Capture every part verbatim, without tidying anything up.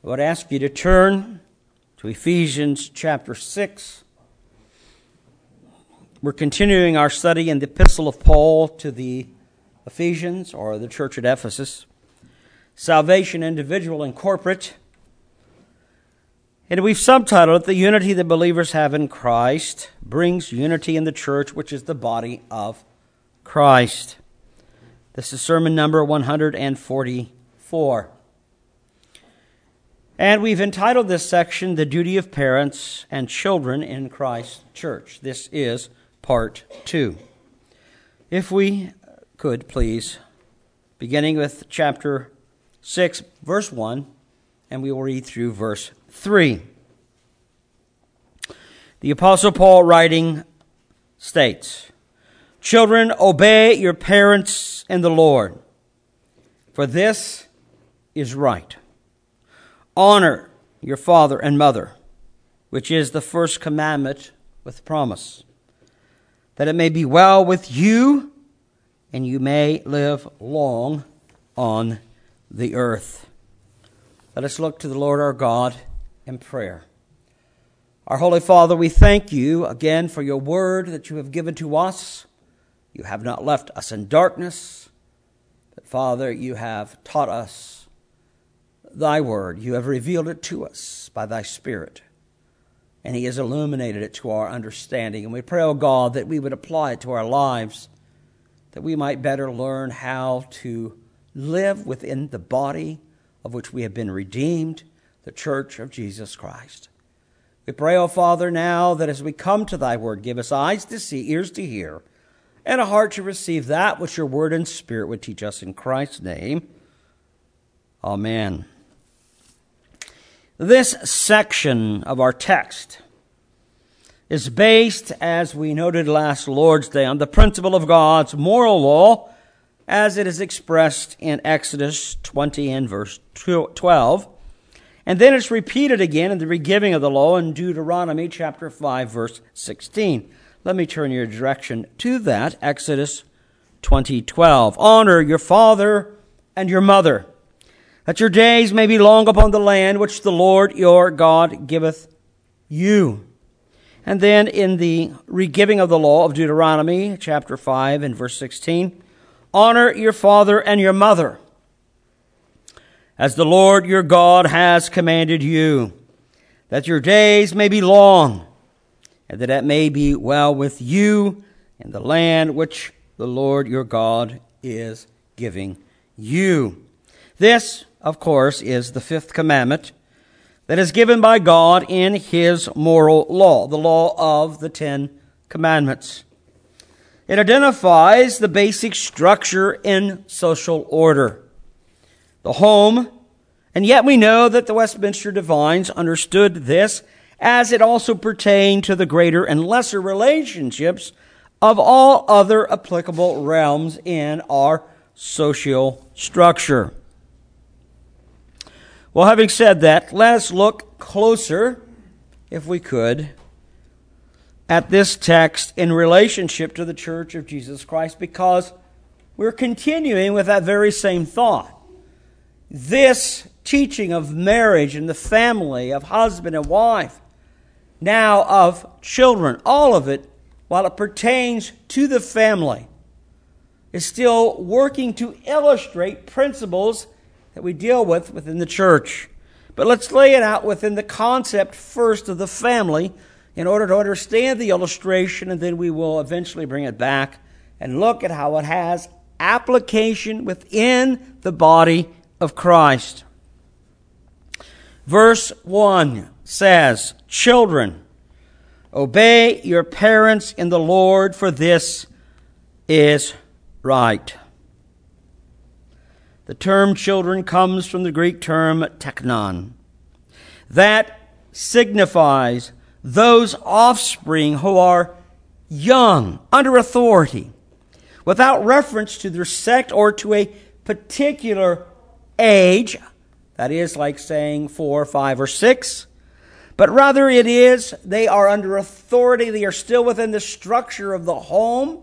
I would ask you to turn to Ephesians chapter six. We're continuing our study in the Epistle of Paul to the Ephesians, or the church at Ephesus. Salvation, individual and corporate. And we've subtitled it, The Unity that Believers Have in Christ Brings Unity in the Church, which is the body of Christ. This is sermon number one hundred forty-four. And we've entitled this section, The Duty of Parents and Children in Christ's Church. This is part two. If we could, please, beginning with chapter six, verse one, and we will read through verse three. The Apostle Paul writing states, "Children, obey your parents in the Lord, for this is right. Honor your father and mother, which is the first commandment with promise, that it may be well with you and you may live long on the earth." Let us look to the Lord our God in prayer. Our Holy Father, we thank you again for your word that you have given to us. You have not left us in darkness, but Father, you have taught us thy word. You have revealed it to us by thy Spirit, and he has illuminated it to our understanding. And we pray, O God, that we would apply it to our lives, that we might better learn how to live within the body of which we have been redeemed, the church of Jesus Christ. We pray, O Father, now that as we come to thy word, give us eyes to see, ears to hear, and a heart to receive that which your word and Spirit would teach us in Christ's name. Amen. This section of our text is based, as we noted last Lord's Day, on the principle of God's moral law as it is expressed in Exodus twenty and verse twelve. And then it's repeated again in the regiving of the law in Deuteronomy chapter five, verse sixteen. Let me turn your direction to that, Exodus twenty twelve. Honor your father and your mother, that your days may be long upon the land which the Lord your God giveth you. And then in the regiving of the law of Deuteronomy, chapter five and verse sixteen, honor your father and your mother, as the Lord your God has commanded you, that your days may be long, and that it may be well with you in the land which the Lord your God is giving you. This, of course, is the fifth commandment that is given by God in his moral law, the law of the Ten Commandments. It identifies the basic structure in social order, the home, and yet we know that the Westminster divines understood this as it also pertained to the greater and lesser relationships of all other applicable realms in our social structure. Well, having said that, let us look closer, if we could, at this text in relationship to the Church of Jesus Christ, because we're continuing with that very same thought. This teaching of marriage and the family, of husband and wife, now of children, all of it, while it pertains to the family, is still working to illustrate principles that we deal with within the church. But let's lay it out within the concept first of the family in order to understand the illustration, and then we will eventually bring it back and look at how it has application within the body of Christ. Verse one says, "Children, obey your parents in the Lord, for this is right." The term children comes from the Greek term teknon. That signifies those offspring who are young, under authority, without reference to their sect or to a particular age, that is like saying four, five, or six, but rather it is they are under authority, they are still within the structure of the home,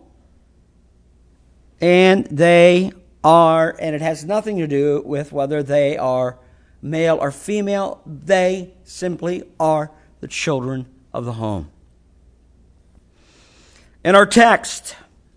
and they are, and it has nothing to do with whether they are male or female. They simply are the children of the home. In our text,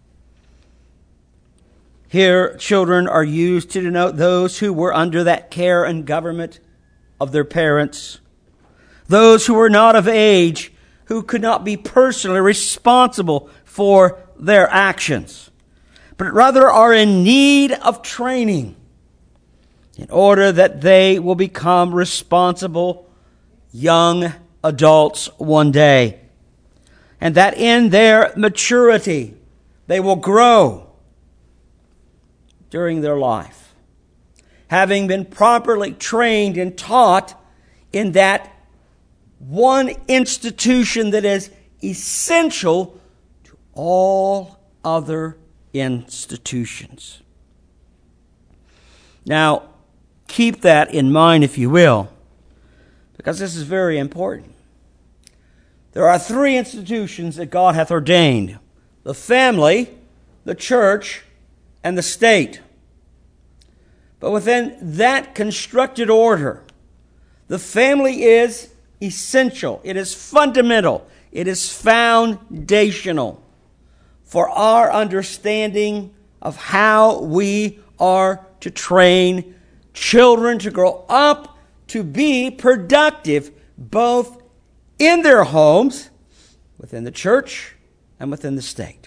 here children are used to denote those who were under that care and government of their parents, those who were not of age, who could not be personally responsible for their actions, but rather are in need of training in order that they will become responsible young adults one day, and that in their maturity they will grow during their life, having been properly trained and taught in that one institution that is essential to all other institutions. Now, keep that in mind, if you will, because this is very important. There are three institutions that God hath ordained: the family, the church, and the state. But within that constructed order, the family is essential. It is fundamental. It is foundational for our understanding of how we are to train children to grow up to be productive, both in their homes, within the church, and within the state.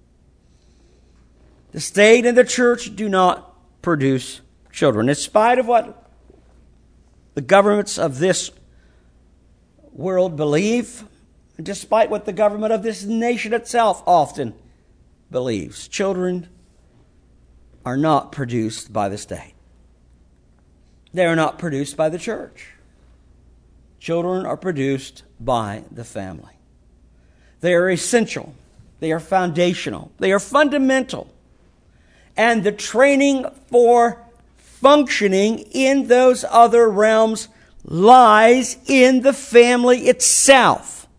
The state and the church do not produce children. In spite of what the governments of this world believe, and despite what the government of this nation itself often believes, children are not produced by the state. They are not produced by the church. Children are produced by the family. They are essential. They are foundational. They are fundamental. And the training for functioning in those other realms lies in the family itself.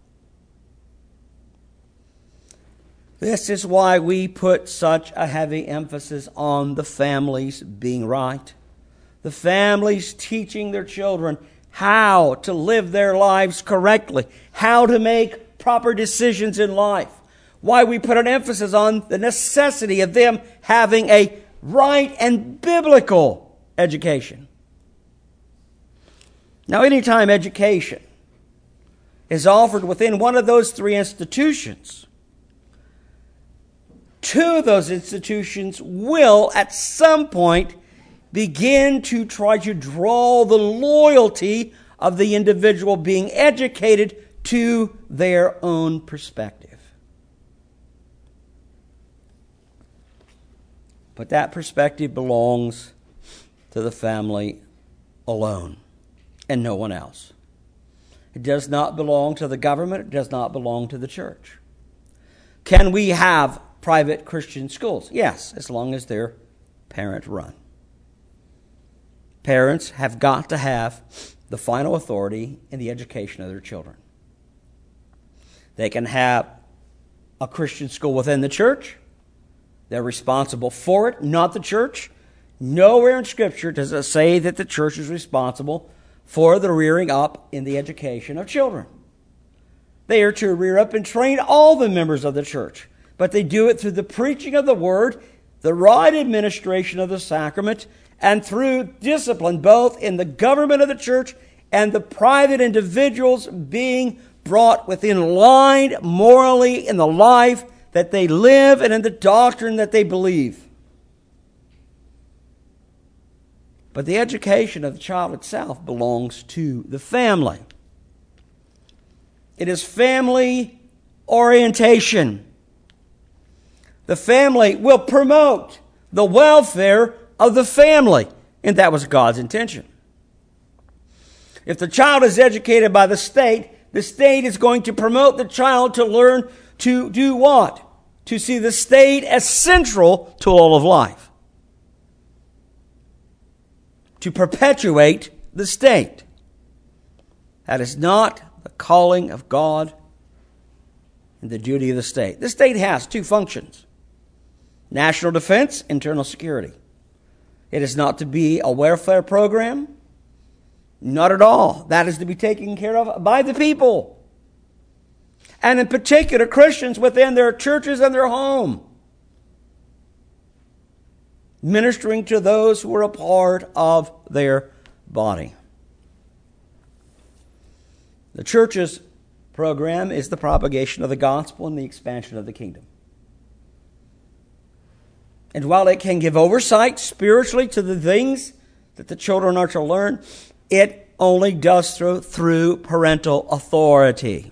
This is why we put such a heavy emphasis on the families being right. The families teaching their children how to live their lives correctly, how to make proper decisions in life. Why we put an emphasis on the necessity of them having a right and biblical education. Now, anytime education is offered within one of those three institutions, two of those institutions will at some point begin to try to draw the loyalty of the individual being educated to their own perspective. But that perspective belongs to the family alone and no one else. It does not belong to the government. It does not belong to the church. Can we have private Christian schools? Yes, as long as they're parent-run. Parents have got to have the final authority in the education of their children. They can have a Christian school within the church. They're responsible for it, not the church. Nowhere in Scripture does it say that the church is responsible for the rearing up in the education of children. They are to rear up and train all the members of the church, but they do it through the preaching of the word, the right administration of the sacrament, and through discipline, both in the government of the church and the private individuals being brought within line morally in the life that they live and in the doctrine that they believe. But the education of the child itself belongs to the family. It is family orientation. The family will promote the welfare of the family, and that was God's intention. If the child is educated by the state, the state is going to promote the child to learn to do what? To see the state as central to all of life. To perpetuate the state. That is not the calling of God and the duty of the state. The state has two functions: national defense, internal security. It is not to be a welfare program. Not at all. That is to be taken care of by the people. And in particular, Christians within their churches and their home. Ministering to those who are a part of their body. The church's program is the propagation of the gospel and the expansion of the kingdom. And while it can give oversight spiritually to the things that the children are to learn, it only does so through parental authority.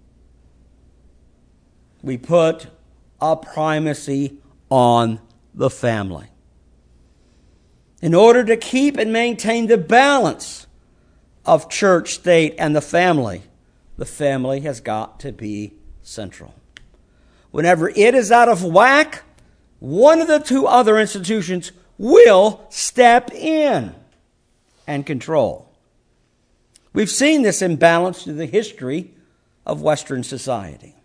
We put a primacy on the family. In order to keep and maintain the balance of church, state, and the family, the family has got to be central. Whenever it is out of whack, one of the two other institutions will step in and control. We've seen this imbalance through the history of Western society.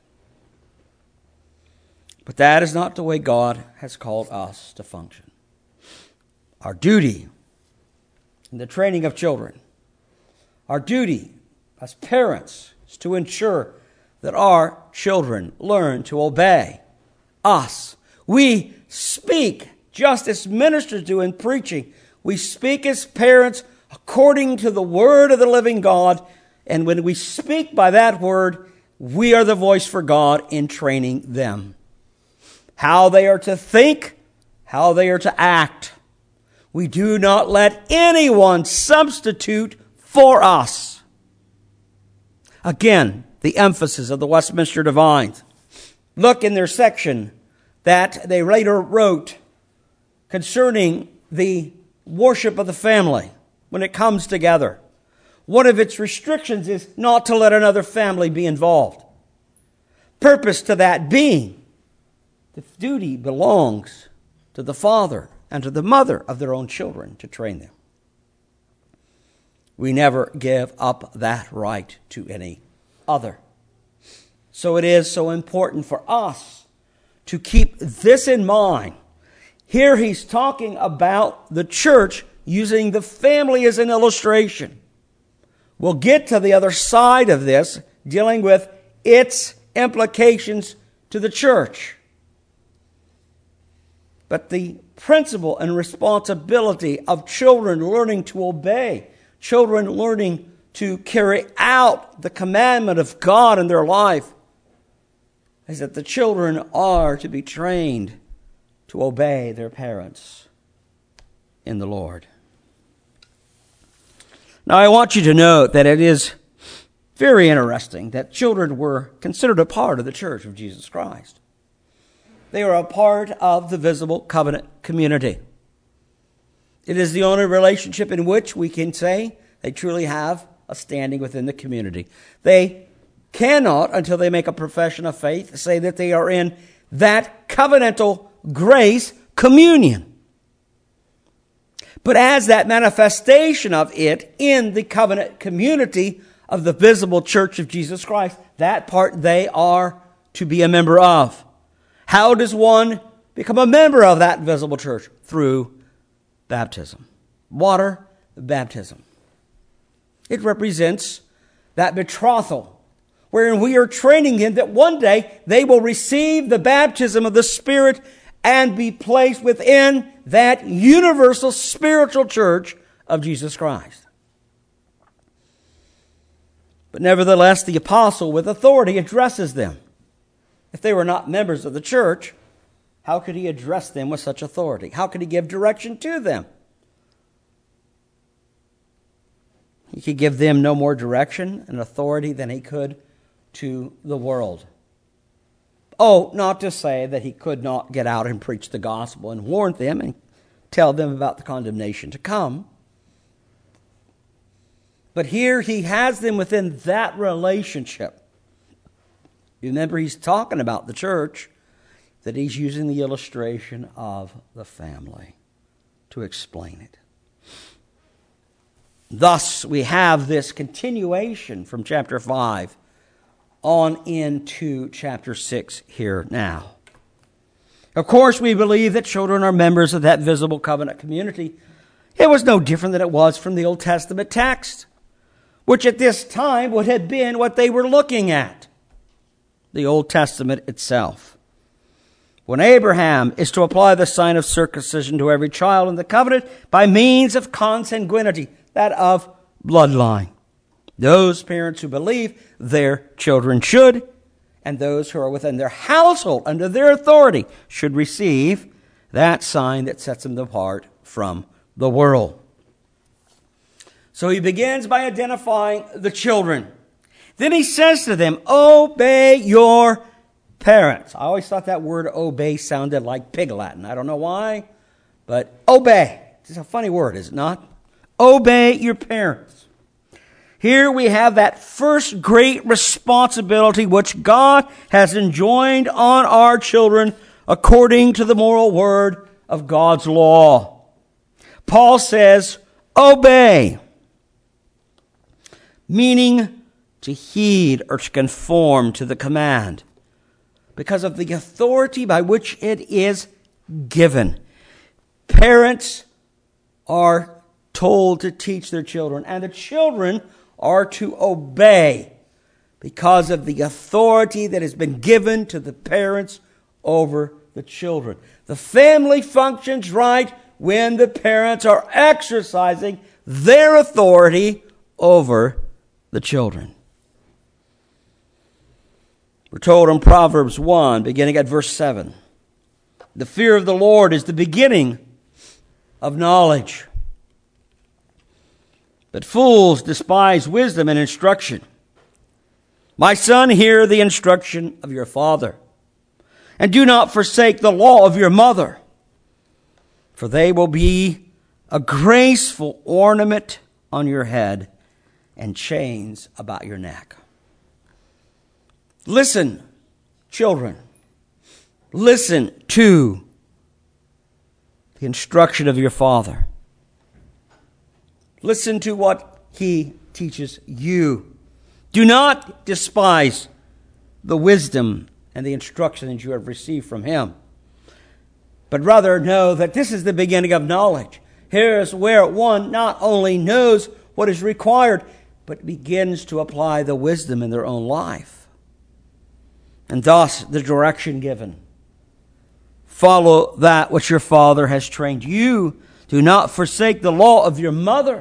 But that is not the way God has called us to function. Our duty in the training of children, our duty as parents is to ensure that our children learn to obey us. We speak just as ministers do in preaching. We speak as parents according to the word of the living God. And when we speak by that word, we are the voice for God in training them. How they are to think, how they are to act. We do not let anyone substitute for us. Again, the emphasis of the Westminster Divines. Look in their section that they later wrote concerning the worship of the family when it comes together. One of its restrictions is not to let another family be involved. Purpose to that being, the duty belongs to the father and to the mother of their own children to train them. We never give up that right to any other. So it is so important for us to keep this in mind. Here he's talking about the church using the family as an illustration. We'll get to the other side of this, dealing with its implications to the church. But the principle and responsibility of children learning to obey, children learning to carry out the commandment of God in their life, is that the children are to be trained to obey their parents in the Lord. Now, I want you to note that it is very interesting that children were considered a part of the church of Jesus Christ. They are a part of the visible covenant community. It is the only relationship in which we can say they truly have a standing within the community. They cannot, until they make a profession of faith, say that they are in that covenantal grace communion. But as that manifestation of it in the covenant community of the visible church of Jesus Christ, that part they are to be a member of. How does one become a member of that visible church? Through baptism. Water baptism. It represents that betrothal, wherein we are training them that one day they will receive the baptism of the Spirit and be placed within that universal spiritual church of Jesus Christ. But nevertheless, the apostle with authority addresses them. If they were not members of the church, how could he address them with such authority? How could he give direction to them? He could give them no more direction and authority than he could to the world. Oh, not to say that he could not get out and preach the gospel and warn them and tell them about the condemnation to come. But here he has them within that relationship. Remember, he's talking about the church, that he's using the illustration of the family to explain it. Thus, we have this continuation from chapter five on into chapter six here now. Of course, we believe that children are members of that visible covenant community It was no different than it was from the Old Testament text, which at this time would have been what they were looking at, the Old Testament itself. When Abraham is to apply the sign of circumcision to every child in the covenant by means of consanguinity, that of bloodline, those parents who believe their children should, and those who are within their household under their authority should receive that sign that sets them apart from the world. So he begins by identifying the children. Then he says to them, obey your parents. I always thought that word obey sounded like pig Latin. I don't know why, but obey. It's a funny word, is it not? Obey your parents. Here we have that first great responsibility which God has enjoined on our children according to the moral word of God's law. Paul says, obey, meaning to heed or to conform to the command, because of the authority by which it is given. Parents are told to teach their children, and the children are to obey because of the authority that has been given to the parents over the children. The family functions right when the parents are exercising their authority over the children. We're told in Proverbs one, beginning at verse seven, the fear of the Lord is the beginning of knowledge, but fools despise wisdom and instruction. My son, hear the instruction of your father, and do not forsake the law of your mother, for they will be a graceful ornament on your head and chains about your neck. Listen, children, listen to the instruction of your father. Listen to what he teaches you. Do not despise the wisdom and the instruction that you have received from him, but rather know that this is the beginning of knowledge. Here is where one not only knows what is required, but begins to apply the wisdom in their own life. And thus the direction given. Follow that which your father has trained you. Do not forsake the law of your mother,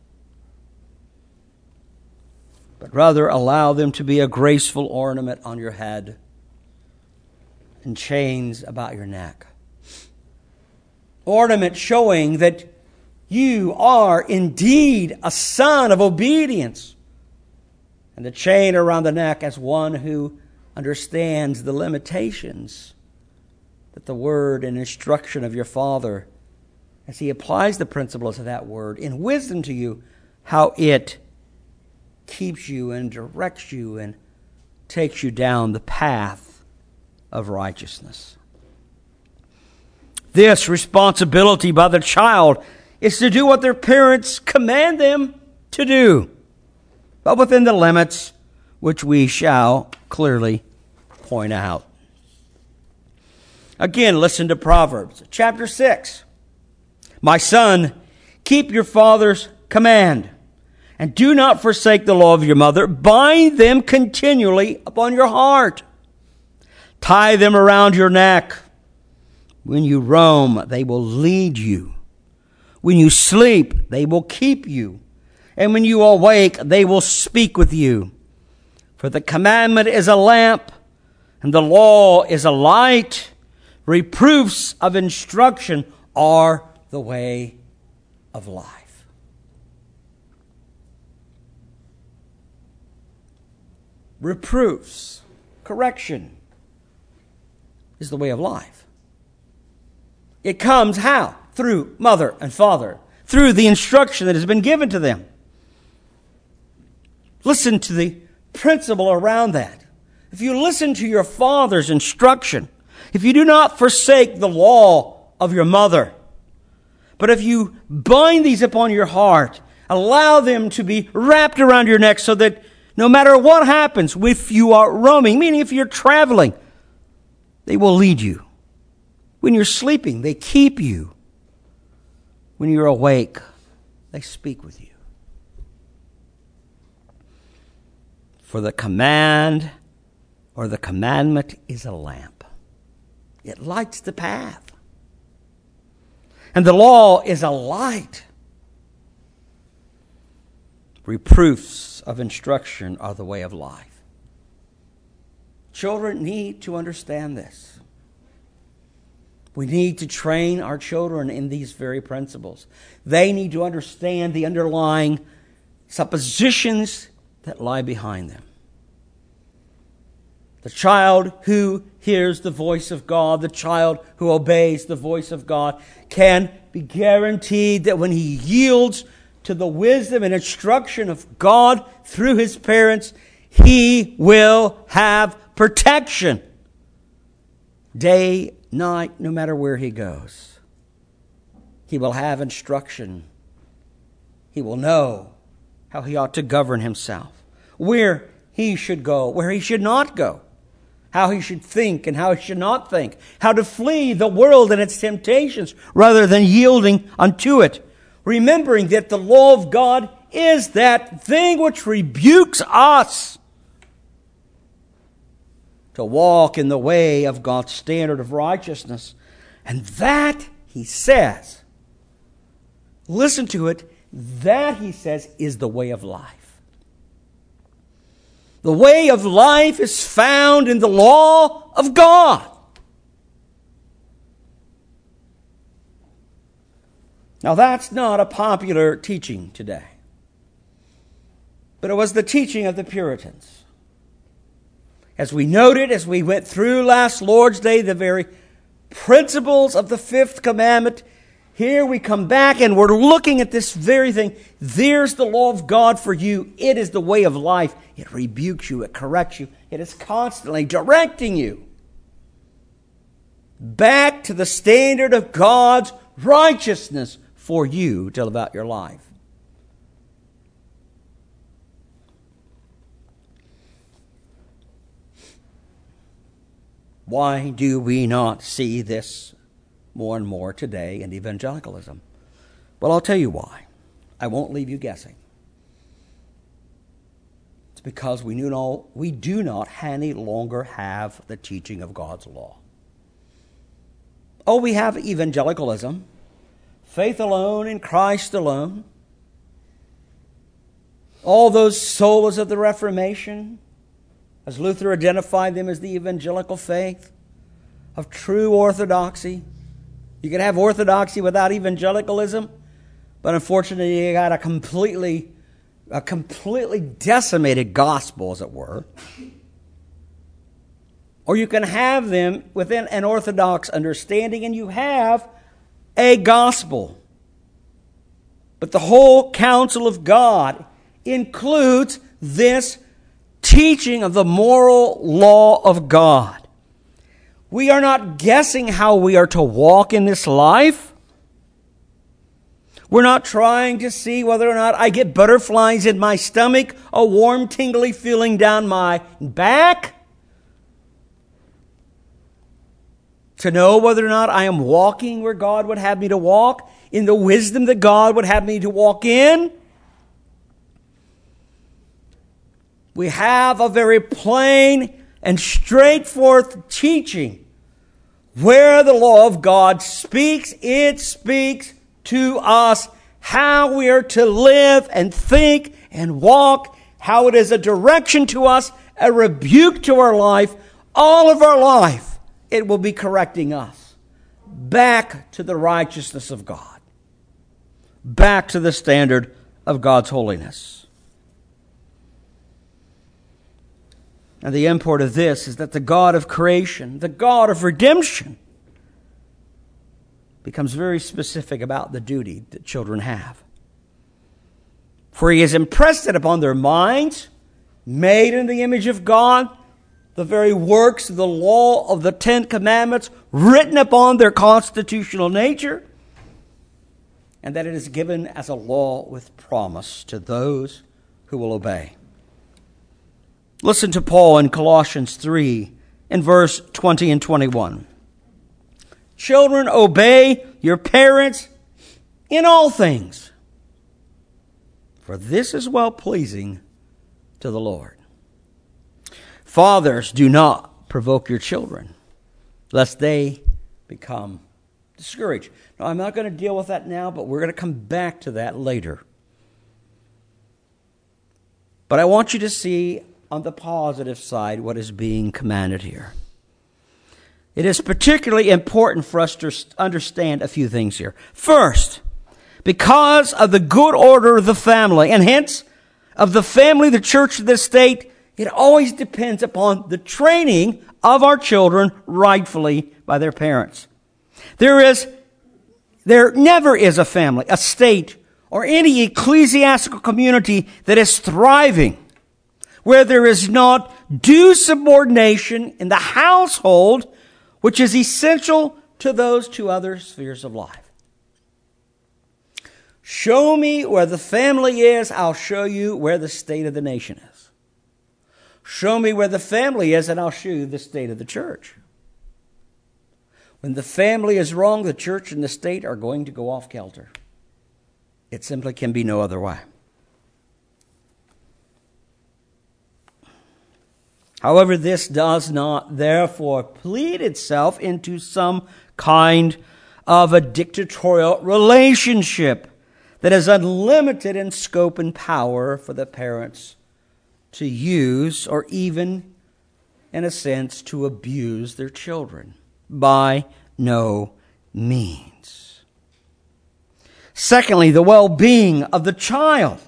but rather allow them to be a graceful ornament on your head and chains about your neck. Ornament showing that you are indeed a son of obedience. And the chain around the neck as one who understands the limitations that the word and instruction of your father, as he applies the principles of that word in wisdom to you, how it keeps you and directs you and takes you down the path of righteousness. This responsibility by the child is to do what their parents command them to do, but within the limits which we shall clearly point out. Again, listen to Proverbs chapter six. My son, keep your father's command, and do not forsake the law of your mother. Bind them continually upon your heart. Tie them around your neck. When you roam, they will lead you. When you sleep, they will keep you. And when you awake, they will speak with you. For the commandment is a lamp, and the law is a light. Reproofs of instruction are the way of life. Reproofs, correction, is the way of life. It comes how? Through mother and father, through the instruction that has been given to them. Listen to the principle around that. If you listen to your father's instruction, if you do not forsake the law of your mother, but if you bind these upon your heart, allow them to be wrapped around your neck so that no matter what happens, if you are roaming, meaning if you're traveling, they will lead you. When you're sleeping, they keep you. when you're awake, they speak with you. For the command or the commandment is a lamp. It lights the path. And the law is a light. Reproofs of instruction are the way of life. Children need to understand this. We need to train our children in these very principles. They need to understand the underlying suppositions that lie behind them. The child who hears the voice of God, the child who obeys the voice of God, can be guaranteed that when he yields to the wisdom and instruction of God through his parents, he will have protection day, night, no matter where he goes. He will have instruction. He will know how he ought to govern himself, where he should go, where he should not go, how he should think and how he should not think, how to flee the world and its temptations rather than yielding unto it, remembering that the law of God is that thing which rebukes us to walk in the way of God's standard of righteousness. And that, he says, listen to it, that, he says, is the way of life. The way of life is found in the law of God. Now, that's not a popular teaching today, but it was the teaching of the Puritans. As we noted, as we went through last Lord's Day, the very principles of the fifth commandment, here we come back and we're looking at this very thing. There's the law of God for you. It is the way of life. It rebukes you. It corrects you. It is constantly directing you back to the standard of God's righteousness for you to live out your life. Why do we not see this more and more today in evangelicalism? Well, I'll tell you why. I won't leave you guessing. It's because we, knew no, we do not any longer have the teaching of God's law. Oh, we have evangelicalism, faith alone in Christ alone. All those solas of the Reformation, as Luther identified them as the evangelical faith of true orthodoxy. You can have orthodoxy without evangelicalism, but unfortunately you got a completely, a completely decimated gospel, as it were. Or you can have them within an orthodox understanding, and you have a gospel. But the whole counsel of God includes this teaching of the moral law of God. We are not guessing how we are to walk in this life. We're not trying to see whether or not I get butterflies in my stomach, a warm, tingly feeling down my back, to know whether or not I am walking where God would have me to walk, in the wisdom that God would have me to walk in. We have a very plain and straightforward teaching. Where the law of God speaks, it speaks to us how we are to live and think and walk, how it is a direction to us, a rebuke to our life. All of our life, it will be correcting us back to the righteousness of God, back to the standard of God's holiness. And the import of this is that the God of creation, the God of redemption, becomes very specific about the duty that children have. For he has impressed it upon their minds, made in the image of God, the very works of the law of the Ten Commandments written upon their constitutional nature, and that it is given as a law with promise to those who will obey. Listen to Paul in Colossians three, in verse twenty and twenty-one. Children, obey your parents in all things, for this is well-pleasing to the Lord. Fathers, do not provoke your children, lest they become discouraged. Now, I'm not going to deal with that now, but we're going to come back to that later. But I want you to see on the positive side what is being commanded here. It is particularly important for us to understand a few things here. First, because of the good order of the family, and hence of the family, the church, the state, it always depends upon the training of our children rightfully by their parents. There is, there never is a family, a state, or any ecclesiastical community that is thriving where there is not due subordination in the household, which is essential to those two other spheres of life. Show me where the family is, I'll show you where the state of the nation is. Show me where the family is, and I'll show you the state of the church. When the family is wrong, the church and the state are going to go off kilter. It simply can be no other way. However, this does not therefore plead itself into some kind of a dictatorial relationship that is unlimited in scope and power for the parents to use, or even, in a sense, to abuse their children. By no means. Secondly, the well-being of the child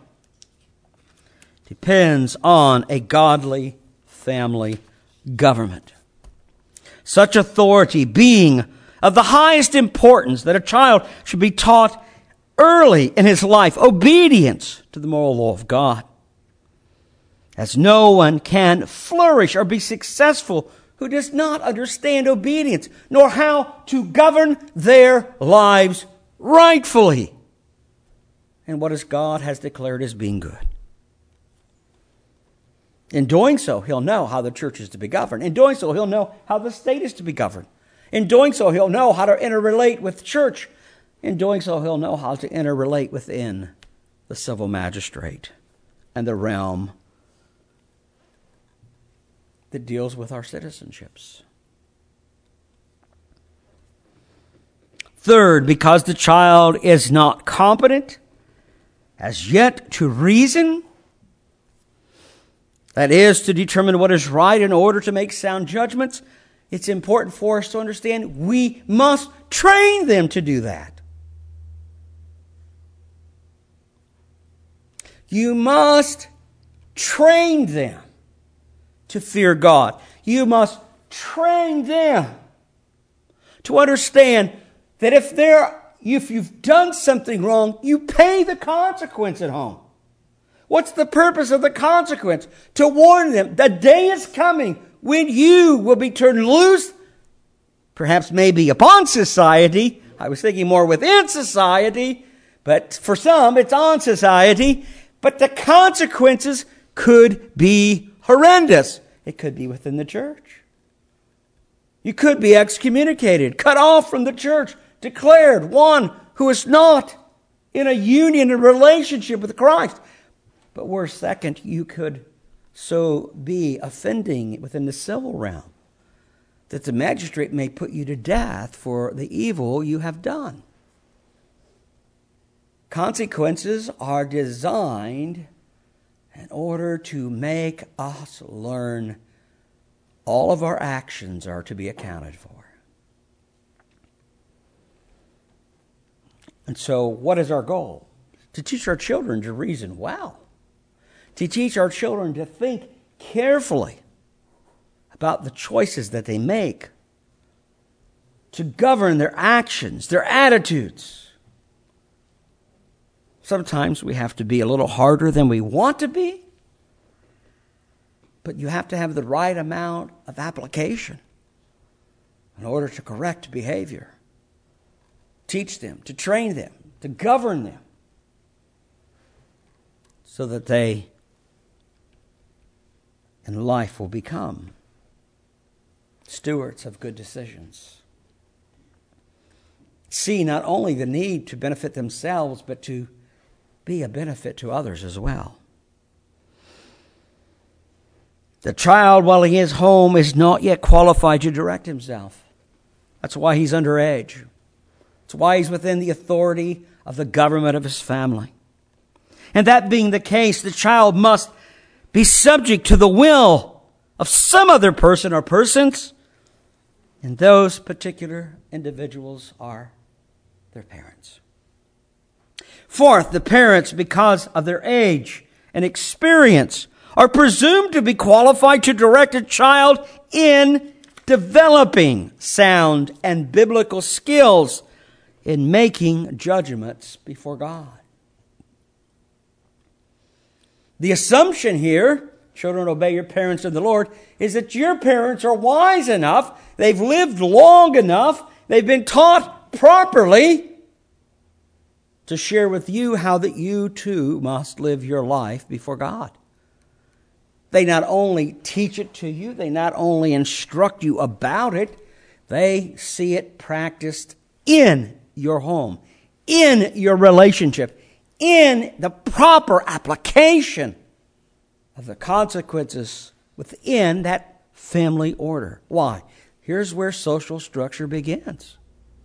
depends on a godly family government. Such authority being of the highest importance that a child should be taught early in his life obedience to the moral law of God. As no one can flourish or be successful who does not understand obedience, nor how to govern their lives rightfully and what as God has declared as being good. In doing so, he'll know how the church is to be governed. In doing so, he'll know how the state is to be governed. In doing so, he'll know how to interrelate with the church. In doing so, he'll know how to interrelate within the civil magistrate and the realm that deals with our citizenships. Third, because the child is not competent as yet to reason, that is, to determine what is right in order to make sound judgments, it's important for us to understand we must train them to do that. You must train them to fear God. You must train them to understand that if they're, if you've done something wrong, you pay the consequence at home. What's the purpose of the consequence? To warn them the day is coming when you will be turned loose, perhaps maybe upon society. I was thinking more within society, but for some it's on society. But the consequences could be horrendous. It could be within the church. You could be excommunicated, cut off from the church, declared one who is not in a union and relationship with Christ. But worse, second, you could so be offending within the civil realm that the magistrate may put you to death for the evil you have done. Consequences are designed in order to make us learn all of our actions are to be accounted for. And so what is our goal? To teach our children to reason well. To teach our children to think carefully about the choices that they make. To govern their actions, their attitudes. Sometimes we have to be a little harder than we want to be. But you have to have the right amount of application in order to correct behavior. Teach them, to train them, to govern them, so that they in life will become stewards of good decisions. see not only the need to benefit themselves, but to be a benefit to others as well. The child, while he is home, is not yet qualified to direct himself. That's why he's underage. That's why he's within the authority of the government of his family. And that being the case, the child must be subject to the will of some other person or persons, and those particular individuals are their parents. Fourth, the parents, because of their age and experience, are presumed to be qualified to direct a child in developing sound and biblical skills in making judgments before God. The assumption here, children, obey your parents in the Lord, is that your parents are wise enough, they've lived long enough, they've been taught properly to share with you how that you too must live your life before God. They not only teach it to you, they not only instruct you about it, they see it practiced in your home, in your relationship, in the proper application of the consequences within that family order. Why? Here's where social structure begins.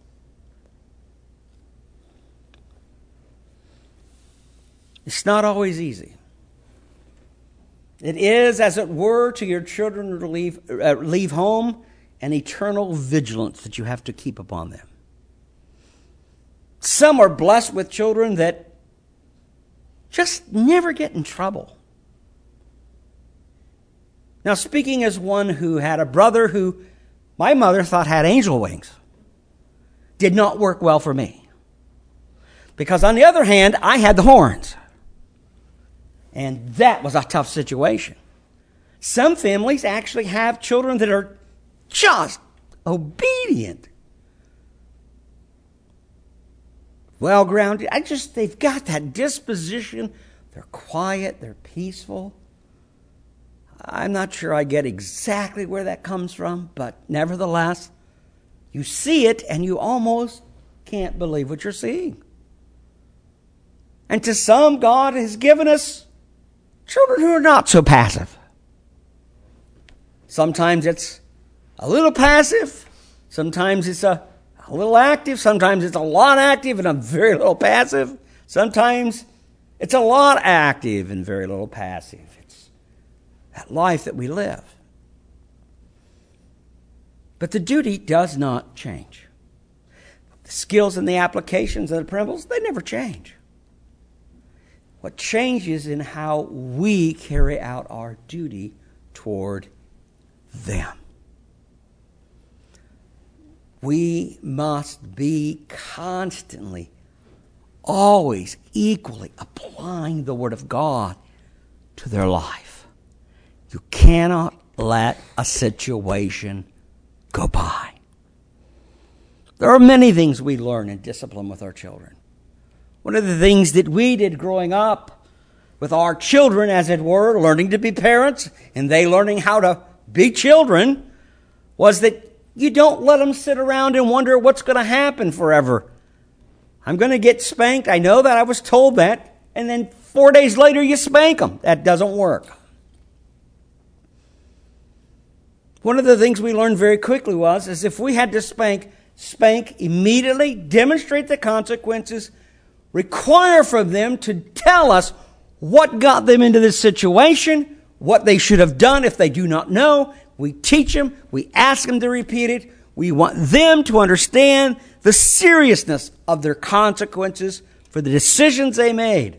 It's not always easy. It is, as it were, to your children to leave, uh, leave home an eternal vigilance that you have to keep upon them. Some are blessed with children that just never get in trouble. Now, speaking as one who had a brother who my mother thought had angel wings, did not work well for me. Because on the other hand, I had the horns. And that was a tough situation. Some families actually have children that are just obedient, well-grounded. I just, they've got that disposition. They're quiet. They're peaceful. I'm not sure I get exactly where that comes from, but nevertheless, you see it and you almost can't believe what you're seeing. And to some, God has given us children who are not so passive. Sometimes it's a little passive. Sometimes it's a, a little active. Sometimes it's a lot active and a very little passive. Sometimes it's a lot active and very little passive. It's that life that we live. But the duty does not change. The skills and the applications and the principles, they never change. What changes in how we carry out our duty toward them. We must be constantly, always, equally applying the Word of God to their life. You cannot let a situation go by. There are many things we learn in discipline with our children. One of the things that we did growing up with our children, as it were, learning to be parents, and they learning how to be children, was that you don't let them sit around and wonder what's going to happen forever. I'm going to get spanked. I know that. I was told that. And then four days later, you spank them. That doesn't work. One of the things we learned very quickly was, is if we had to spank, spank immediately, demonstrate the consequences, require from them to tell us what got them into this situation, what they should have done if they do not know. We teach them. We ask them to repeat it. We want them to understand the seriousness of their consequences for the decisions they made.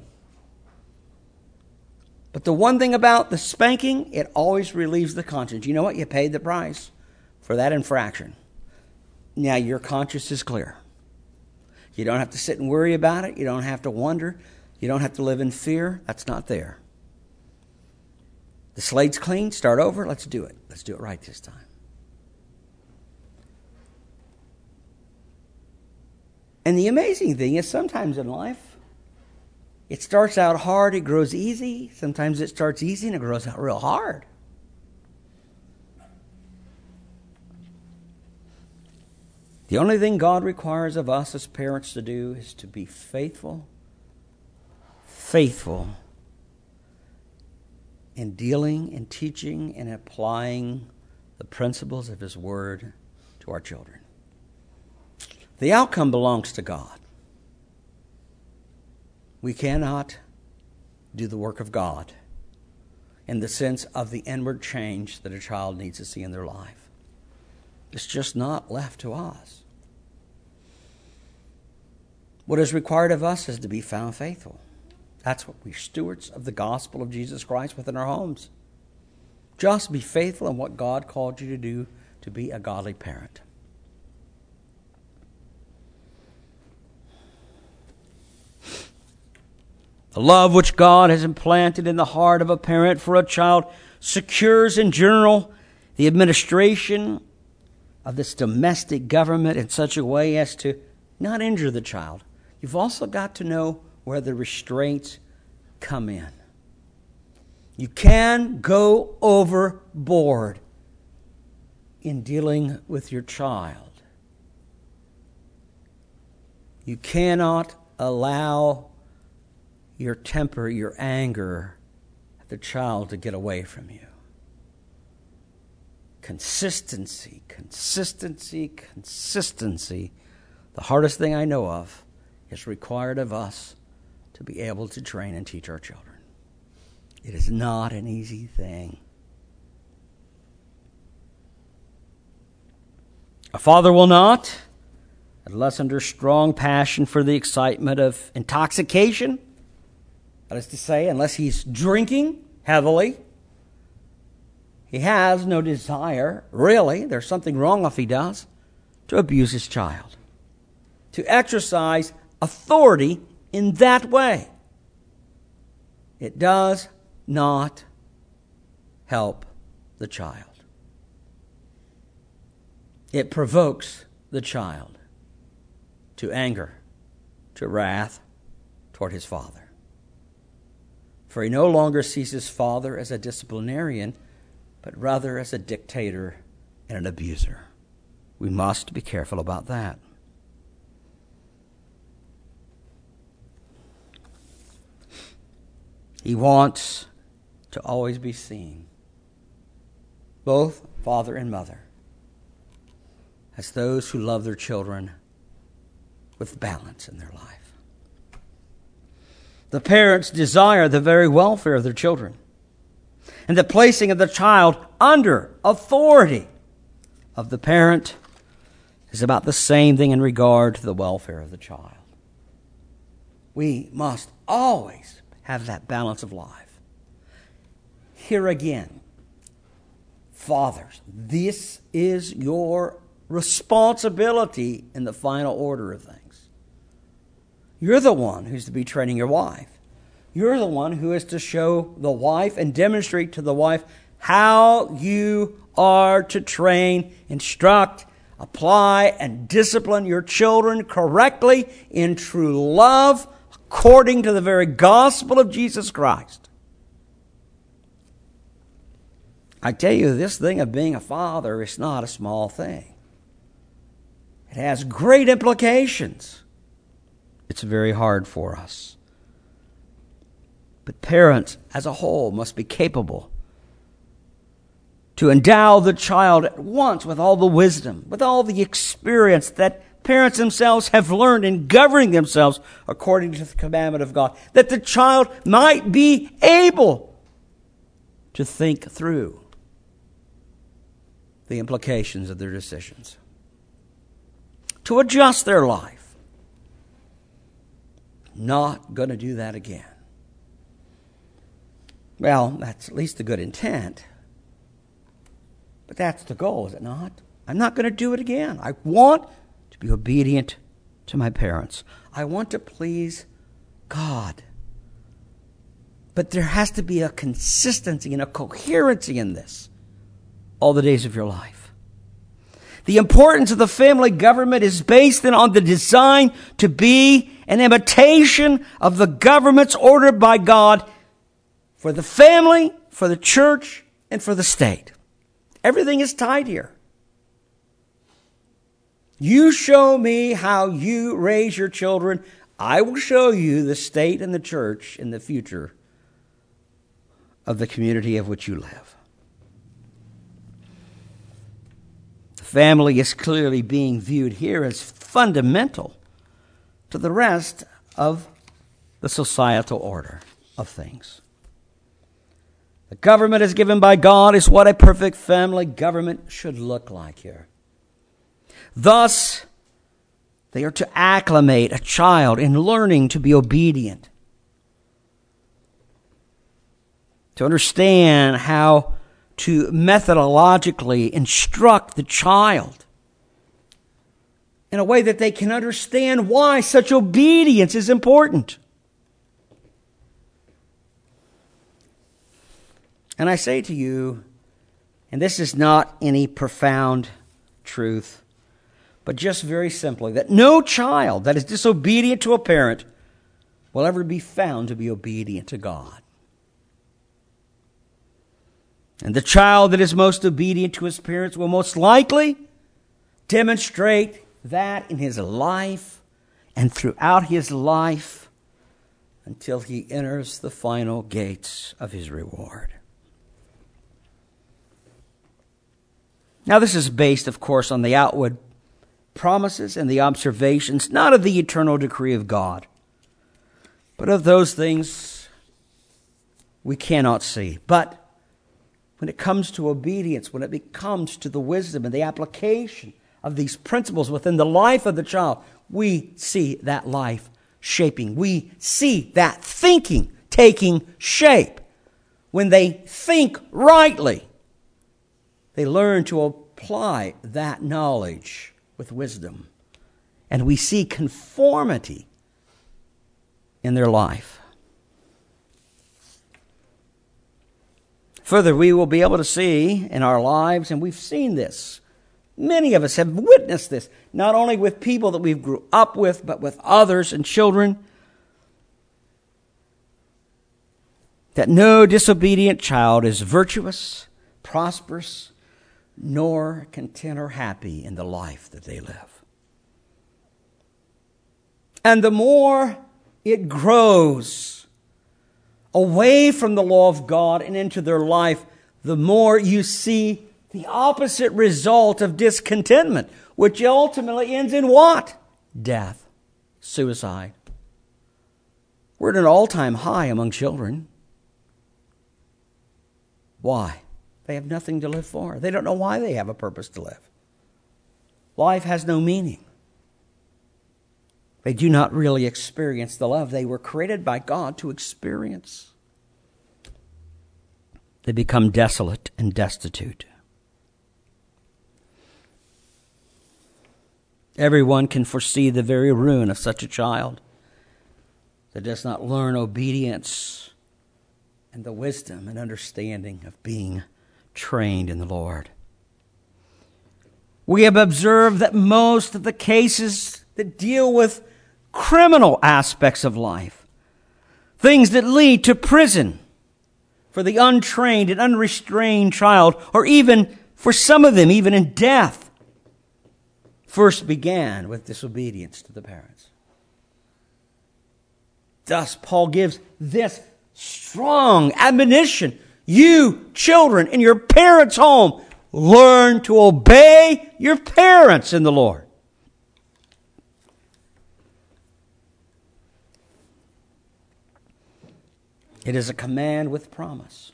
But the one thing about the spanking, it always relieves the conscience. You know what? You paid the price for that infraction. Now your conscience is clear. You don't have to sit and worry about it. You don't have to wonder. You don't have to live in fear. That's not there. The slate's clean. Start over. Let's do it. Let's do it right this time. And the amazing thing is sometimes in life, it starts out hard, it grows easy. Sometimes it starts easy and it grows out real hard. The only thing God requires of us as parents to do is to be faithful, faithful in dealing and teaching and applying the principles of His Word to our children. The outcome belongs to God. We cannot do the work of God in the sense of the inward change that a child needs to see in their life. It's just not left to us. What is required of us is to be found faithful. That's what we're stewards of the gospel of Jesus Christ within our homes. Just be faithful in what God called you to do to be a godly parent. The love which God has implanted in the heart of a parent for a child secures in general the administration of this domestic government in such a way as to not injure the child. You've also got to know where the restraints come in. You can go overboard in dealing with your child. You cannot allow your temper, your anger, the child to get away from you. Consistency, consistency, consistency. The hardest thing I know of is required of us to be able to train and teach our children. It is not an easy thing. A father will not, unless under strong passion for the excitement of intoxication, that is to say, unless he's drinking heavily, he has no desire, really, there's something wrong if he does, to abuse his child, to exercise authority in that way. It does not help the child. It provokes the child to anger, to wrath toward his father. For he no longer sees his father as a disciplinarian, but rather as a dictator and an abuser. We must be careful about that. He wants to always be seen, both father and mother, as those who love their children with balance in their life. The parents desire the very welfare of their children, and the placing of the child under authority of the parent is about the same thing in regard to the welfare of the child. We must always have that balance of life. Here again, fathers, this is your responsibility in the final order of things. You're the one who's to be training your wife. You're the one who is to show the wife and demonstrate to the wife how you are to train, instruct, apply, and discipline your children correctly in true love, according to the very gospel of Jesus Christ. I tell you, this thing of being a father is not a small thing. It has great implications. It's very hard for us. But parents as a whole must be capable to endow the child at once with all the wisdom, with all the experience that parents themselves have learned in governing themselves according to the commandment of God, that the child might be able to think through the implications of their decisions, to adjust their life. Not going to do that again. Well, that's at least a good intent. But that's the goal, is it not? I'm not going to do it again. I want to be obedient to my parents. I want to please God. But there has to be a consistency and a coherency in this all the days of your life. The importance of the family government is based on the design to be an imitation of the governments ordered by God for the family, for the church, and for the state. Everything is tied here. You show me how you raise your children. I will show you the state and the church in the future of the community of which you live. The family is clearly being viewed here as fundamental to the rest of the societal order of things. The government is given by God is what a perfect family government should look like here. Thus, they are to acclimate a child in learning to be obedient, to understand how to methodologically instruct the child in a way that they can understand why such obedience is important. And I say to you, and this is not any profound truth, but just very simply, that no child that is disobedient to a parent will ever be found to be obedient to God. And the child that is most obedient to his parents will most likely demonstrate that in his life and throughout his life until he enters the final gates of his reward. Now, this is based, of course, on the outward promises and the observations, not of the eternal decree of God, but of those things we cannot see. But when it comes to obedience, when it comes to the wisdom and the application of these principles within the life of the child, we see that life shaping. We see that thinking taking shape. When they think rightly, they learn to apply that knowledge with wisdom. And we see conformity in their life. Further, we will be able to see in our lives, and we've seen this, many of us have witnessed this, not only with people that we've grew up with, but with others and children, that no disobedient child is virtuous, prosperous, nor content or happy in the life that they live. And the more it grows away from the law of God and into their life, the more you see the opposite result of discontentment, which ultimately ends in what? Death, suicide. We're at an all-time high among children. Why? They have nothing to live for. They don't know why they have a purpose to live. Life has no meaning. They do not really experience the love they were created by God to experience. They become desolate and destitute. Everyone can foresee the very ruin of such a child that does not learn obedience and the wisdom and understanding of being trained in the Lord. We have observed that most of the cases that deal with criminal aspects of life, things that lead to prison for the untrained and unrestrained child, or even for some of them, even in death, first began with disobedience to the parents. Thus, Paul gives this strong admonition. You, children, in your parents' home, learn to obey your parents in the Lord. It is a command with promise.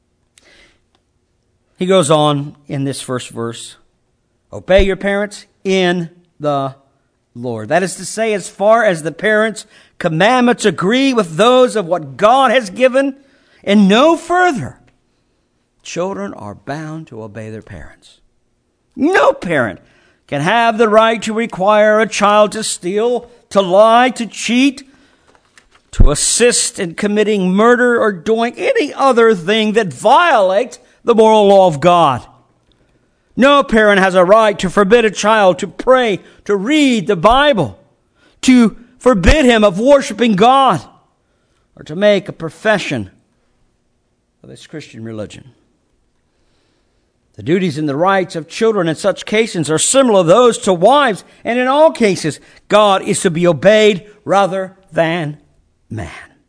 He goes on in this first verse, obey your parents in the Lord. That is to say, as far as the parents' commandments agree with those of what God has given, and no further, children are bound to obey their parents. No parent can have the right to require a child to steal, to lie, to cheat, to assist in committing murder, or doing any other thing that violates the moral law of God. No parent has a right to forbid a child to pray, to read the Bible, to forbid him of worshiping God, or to make a profession of his Christian religion. The duties and the rights of children in such cases are similar to those to wives, and in all cases, God is to be obeyed rather than man.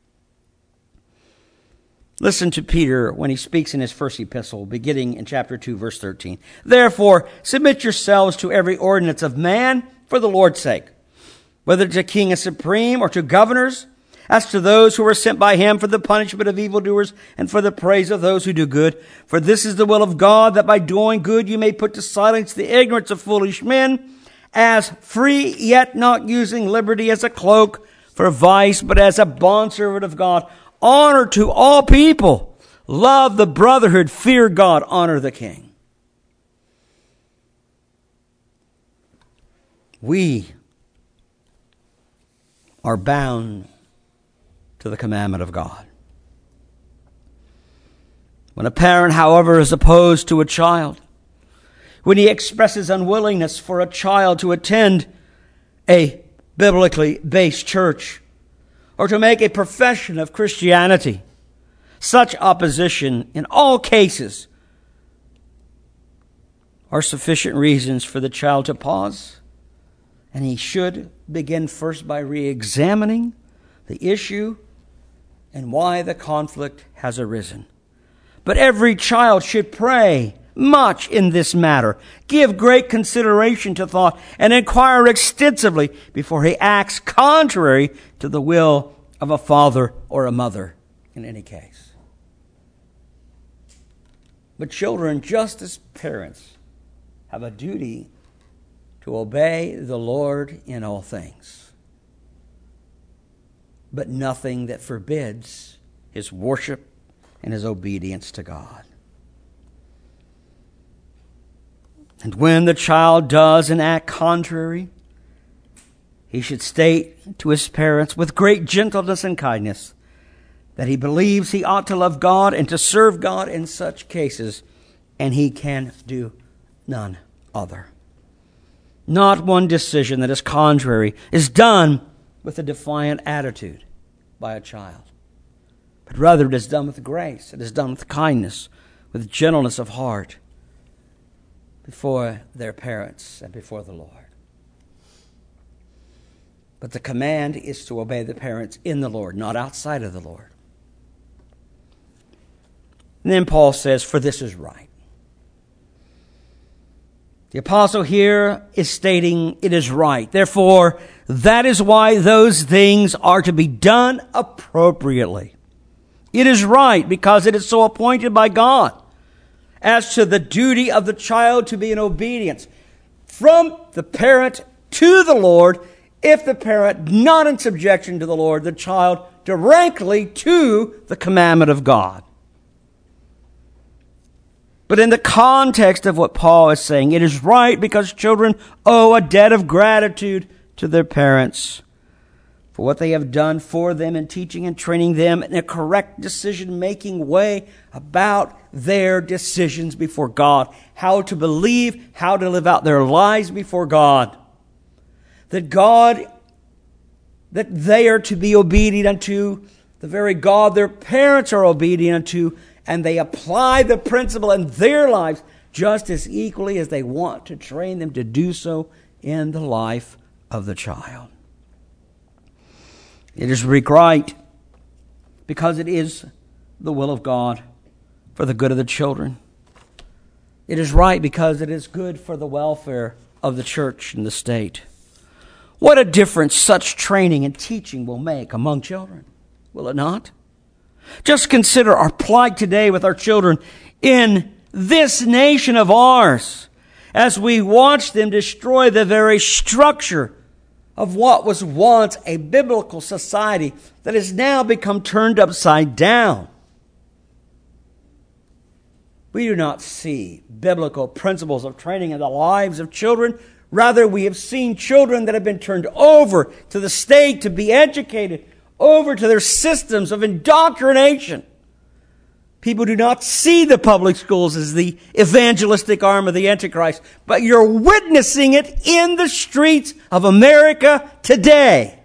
Listen to Peter when he speaks in his first epistle, beginning in chapter two, verse thirteen. Therefore, submit yourselves to every ordinance of man for the Lord's sake, whether to king and supreme or to governors, as to those who are sent by him for the punishment of evildoers and for the praise of those who do good. For this is the will of God, that by doing good you may put to silence the ignorance of foolish men, as free, yet not using liberty as a cloak for vice, but as a bondservant of God. Honor to all people. Love the brotherhood. Fear God. Honor the king. We are bound to the commandment of God. When a parent, however, is opposed to a child, when he expresses unwillingness for a child to attend a biblically based church or to make a profession of Christianity, such opposition in all cases are sufficient reasons for the child to pause, and he should begin first by re-examining the issue and why the conflict has arisen. But every child should pray much in this matter, give great consideration to thought, and inquire extensively before he acts contrary to the will of a father or a mother in any case. But children, just as parents, have a duty to obey the Lord in all things, but nothing that forbids his worship and his obedience to God. And when the child does an act contrary, he should state to his parents with great gentleness and kindness that he believes he ought to love God and to serve God in such cases, and he can do none other. Not one decision that is contrary is done with a defiant attitude by a child, but rather it is done with grace, it is done with kindness, with gentleness of heart, before their parents and before the Lord. But the command is to obey the parents in the Lord, not outside of the Lord. And then Paul says, for this is right. The apostle here is stating it is right. Therefore, that is why those things are to be done appropriately. It is right because it is so appointed by God. As to the duty of the child to be in obedience from the parent to the Lord, if the parent not in subjection to the Lord, the child directly to the commandment of God. But in the context of what Paul is saying, it is right because children owe a debt of gratitude to their parents for what they have done for them in teaching and training them in a correct decision-making way about their decisions before God, how to believe, how to live out their lives before God. That God, that they are to be obedient unto the very God their parents are obedient unto, and they apply the principle in their lives just as equally as they want to train them to do so in the life of the child. It is right because it is the will of God for the good of the children. It is right because it is good for the welfare of the church and the state. What a difference such training and teaching will make among children, will it not? Just consider our plight today with our children in this nation of ours as we watch them destroy the very structure of what was once a biblical society that has now become turned upside down. We do not see biblical principles of training in the lives of children. Rather, we have seen children that have been turned over to the state to be educated, over to their systems of indoctrination. People do not see the public schools as the evangelistic arm of the Antichrist, but you're witnessing it in the streets of America today.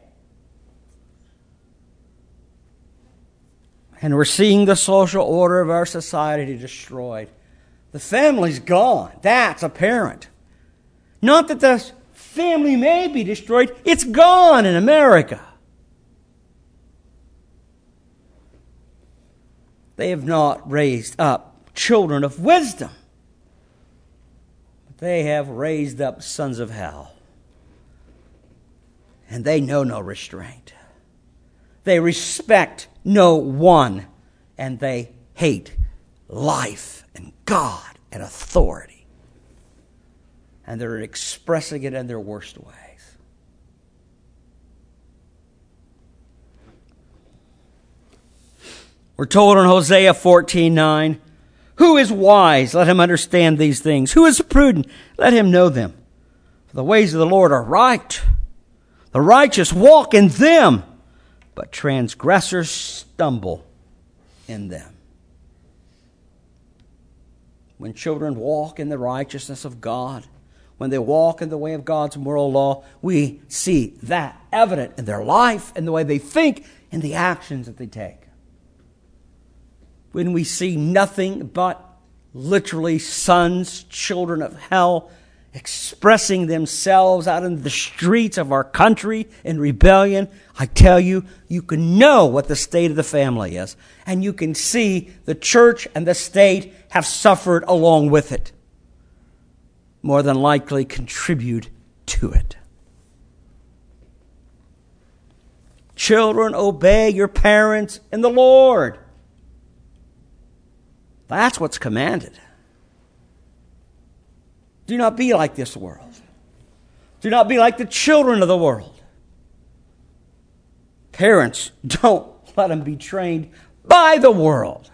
And we're seeing the social order of our society destroyed The family's gone. That's apparent. Not that the family may be destroyed. It's gone in America. They have not raised up children of wisdom. They have raised up sons of hell. And they know no restraint. They respect no one. And they hate life and God and authority. And they're expressing it in their worst ways. We're told in Hosea fourteen nine, who is wise? Let him understand these things. Who is prudent? Let him know them. For the ways of the Lord are right. The righteous walk in them, but transgressors stumble in them. When children walk in the righteousness of God, when they walk in the way of God's moral law, we see that evident in their life, in the way they think, in the actions that they take. When we see nothing but literally sons, children of hell, expressing themselves out in the streets of our country in rebellion, I tell you, you can know what the state of the family is. And you can see the church and the state have suffered along with it. More than likely contribute to it. Children, obey your parents in the Lord. That's what's commanded. Do not be like this world. Do not be like the children of the world. Parents, don't let them be trained by the world.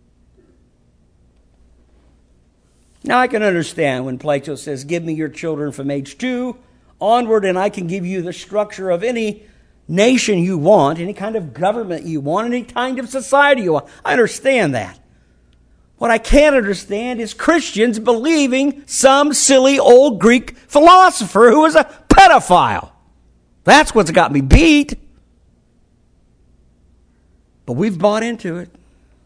Now I can understand when Plato says, give me your children from age two onward and I can give you the structure of any nation you want, any kind of government you want, any kind of society you want. I understand that. What I can't understand is Christians believing some silly old Greek philosopher who was a pedophile. That's what's got me beat. But we've bought into it.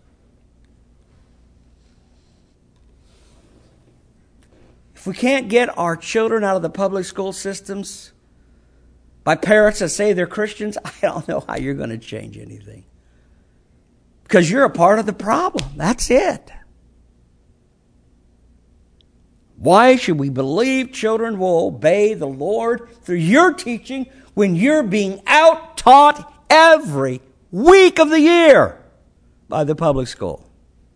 If we can't get our children out of the public school systems by parents that say they're Christians, I don't know how you're going to change anything. Because you're a part of the problem. That's it. Why should we believe children will obey the Lord through your teaching when you're being out-taught every week of the year by the public school?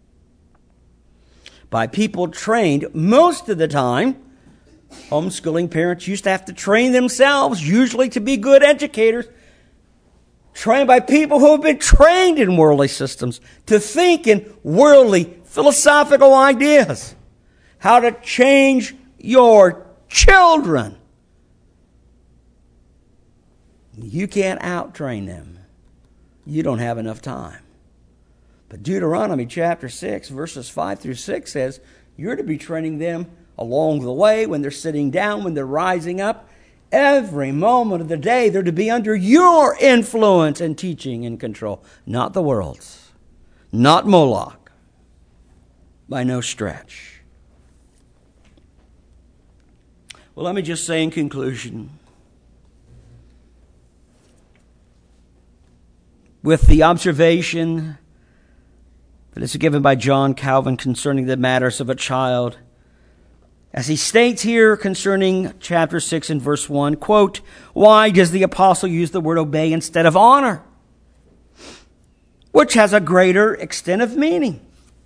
By people trained most of the time. Homeschooling parents used to have to train themselves, usually to be good educators. Trained by people who have been trained in worldly systems to think in worldly philosophical ideas. How to change your children. You can't out-train them. You don't have enough time. But Deuteronomy chapter six, verses five through six says, you're to be training them along the way, when they're sitting down, when they're rising up. Every moment of the day, they're to be under your influence and teaching and control. Not the world's. Not Moloch. By no stretch. Well, let me just say in conclusion, with the observation that is given by John Calvin concerning the matters of a child, as he states here concerning chapter six and verse one, quote, why does the apostle use the word obey instead of honor, which has a greater extent of meaning?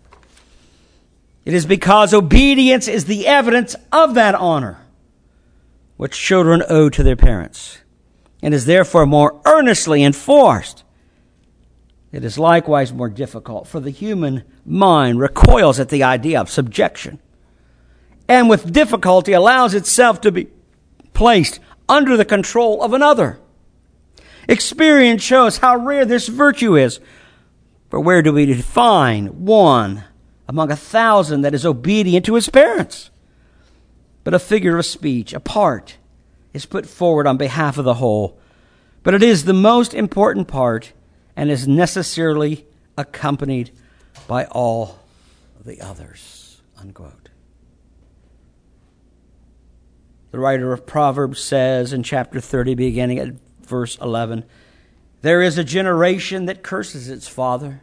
It is because obedience is the evidence of that honor which children owe to their parents, and is therefore more earnestly enforced. It is likewise more difficult, for the human mind recoils at the idea of subjection, and with difficulty allows itself to be placed under the control of another. Experience shows how rare this virtue is, for where do we find one among a thousand that is obedient to his parents? But a figure of speech, a part, is put forward on behalf of the whole. But it is the most important part and is necessarily accompanied by all the others. Unquote. The writer of Proverbs says in chapter thirty, beginning at verse eleven, there is a generation that curses its father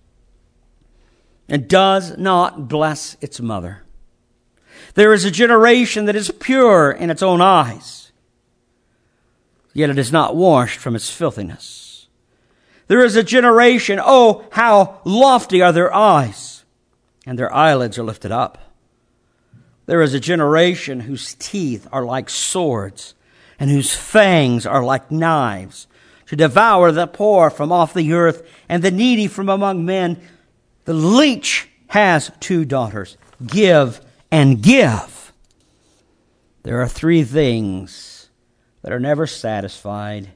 and does not bless its mother. There is a generation that is pure in its own eyes, yet it is not washed from its filthiness. There is a generation, oh, how lofty are their eyes, and their eyelids are lifted up. There is a generation whose teeth are like swords, and whose fangs are like knives, to devour the poor from off the earth, and the needy from among men. The leech has two daughters. Give and give. There are three things that are never satisfied,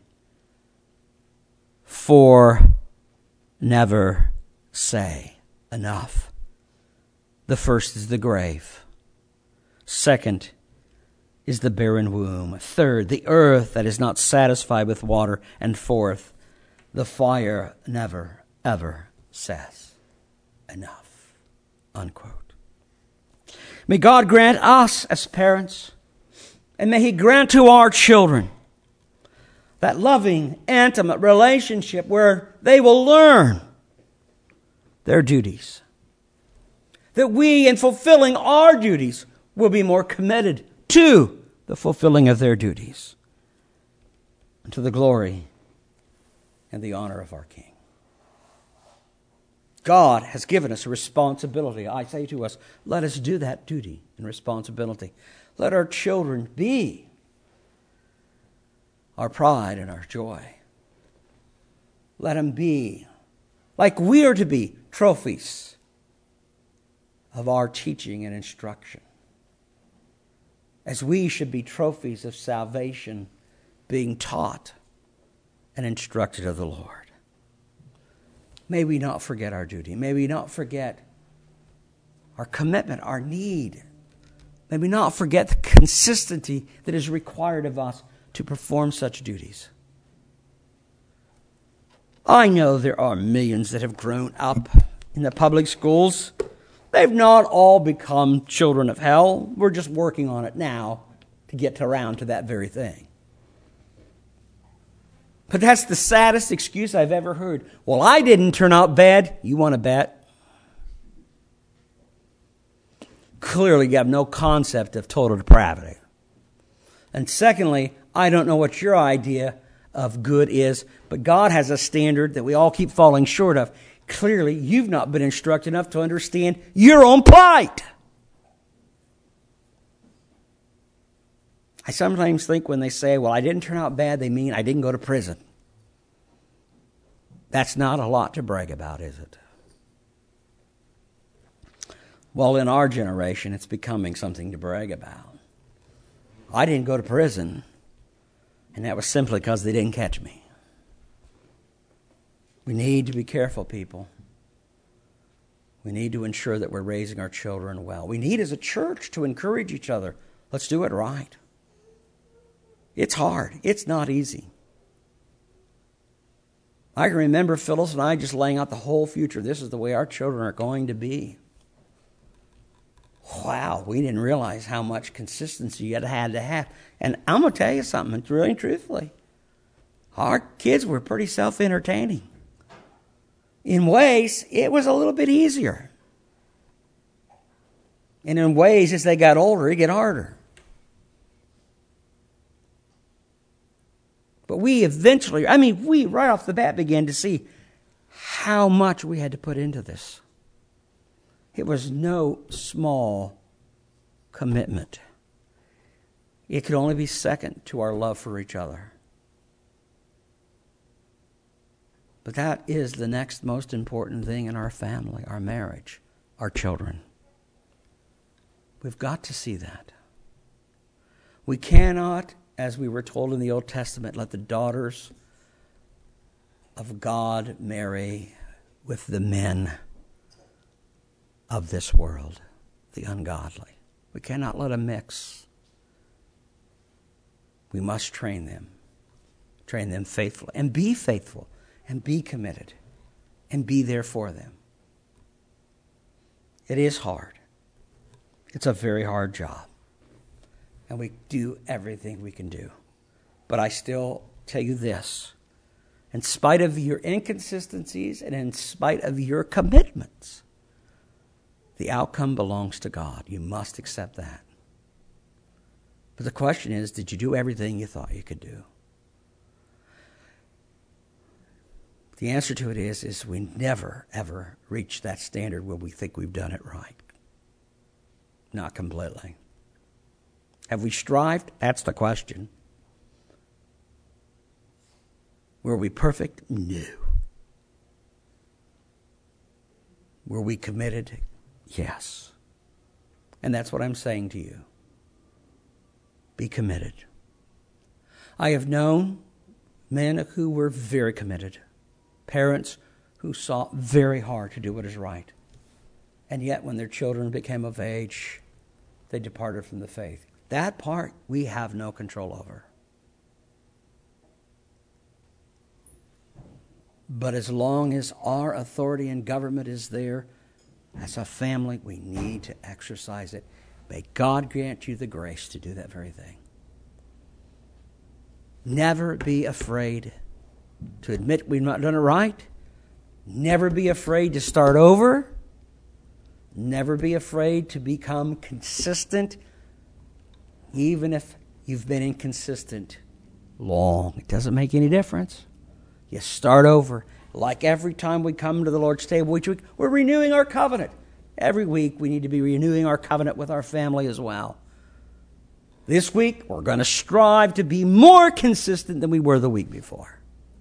for never say enough. The first is the grave. Second is the barren womb. Third, the earth that is not satisfied with water. And fourth, the fire never, ever says enough. Unquote. May God grant us as parents, and may He grant to our children that loving, intimate relationship where they will learn their duties. That we, in fulfilling our duties, will be more committed to the fulfilling of their duties, and to the glory and the honor of our King. God has given us a responsibility. I say to us, let us do that duty and responsibility. Let our children be our pride and our joy. Let them be, like we are to be, trophies of our teaching and instruction, as we should be trophies of salvation, being taught and instructed of the Lord. May we not forget our duty. May we not forget our commitment, our need. May we not forget the consistency that is required of us to perform such duties. I know there are millions that have grown up in the public schools. They've not all become children of hell. We're just working on it now to get around to that very thing. But that's the saddest excuse I've ever heard. Well, I didn't turn out bad. You want to bet? Clearly, you have no concept of total depravity. And secondly, I don't know what your idea of good is, but God has a standard that we all keep falling short of. Clearly, you've not been instructed enough to understand your own plight. I sometimes think when they say, well, I didn't turn out bad, they mean I didn't go to prison. That's not a lot to brag about, is it? Well, in our generation, it's becoming something to brag about. I didn't go to prison, and that was simply because they didn't catch me. We need to be careful, people. We need to ensure that we're raising our children well. We need, as a church, to encourage each other. Let's do it right. It's hard. It's not easy. I can remember Phyllis and I just laying out the whole future. This is the way our children are going to be. Wow, we didn't realize how much consistency you had to have. And I'm going to tell you something, it's really truthfully. Our kids were pretty self-entertaining. In ways, it was a little bit easier. And in ways, as they got older, it got harder. But we eventually, I mean, we right off the bat began to see how much we had to put into this. It was no small commitment. It could only be second to our love for each other. But that is the next most important thing in our family, our marriage, our children. We've got to see that. We cannot, as we were told in the Old Testament, let the daughters of God marry with the men of this world, the ungodly. We cannot let them mix. We must train them, train them faithfully, and be faithful, and be committed, and be there for them. It is hard. It's a very hard job. And we do everything we can do. But I still tell you this. In spite of your inconsistencies and in spite of your commitments, the outcome belongs to God. You must accept that. But the question is, did you do everything you thought you could do? The answer to it is, is we never, ever reach that standard where we think we've done it right. Not completely. Have we strived? That's the question. Were we perfect? No. Were we committed? Yes. And that's what I'm saying to you. Be committed. I have known men who were very committed. Parents who sought very hard to do what is right. And yet when their children became of age, they departed from the faith. That part we have no control over. But as long as our authority and government is there, as a family, we need to exercise it. May God grant you the grace to do that very thing. Never be afraid to admit we've not done it right. Never be afraid to start over. Never be afraid to become consistent, even if you've been inconsistent long. It doesn't make any difference. You start over. Like every time we come to the Lord's table each week, we're renewing our covenant. Every week we need to be renewing our covenant with our family as well. This week we're going to strive to be more consistent than we were the week before.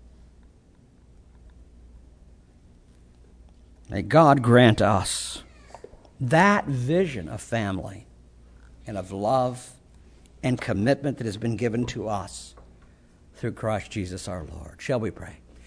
May God grant us that vision of family and of love and commitment that has been given to us through Christ Jesus our Lord. Shall we pray?